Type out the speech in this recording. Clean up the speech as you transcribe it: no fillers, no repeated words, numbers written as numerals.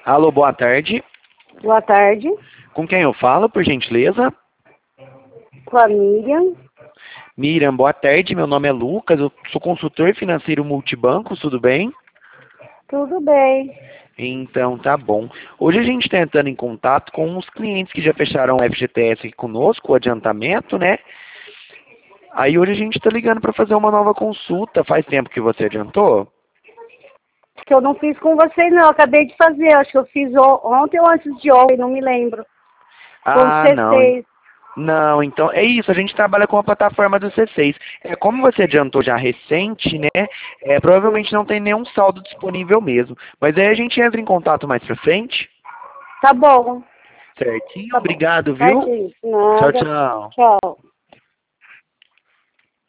Alô, boa tarde. Boa tarde. Com quem eu falo, por gentileza? Com a Miriam. Miriam, boa tarde. Meu nome é Lucas, eu sou consultor financeiro multibanco, tudo bem? Tudo bem. Então, tá bom. Hoje a gente está entrando em contato com os clientes que já fecharam o FGTS aqui conosco, o adiantamento, né? Aí hoje a gente está ligando para fazer uma nova consulta. Faz tempo que você adiantou? Acho que eu não fiz com vocês, não. Eu acabei de fazer. Acho que eu fiz ontem ou antes de ontem, não me lembro. Com o Ah, não. C6. Não, então é isso, a gente trabalha com a plataforma do C6. Como você adiantou já recente, né? Provavelmente não tem nenhum saldo disponível mesmo. Mas aí a gente entra em contato mais pra frente. Tá bom. Certinho, Tá bom. obrigado, viu? Certinho. Tchau, Nada. tchau. Tchau.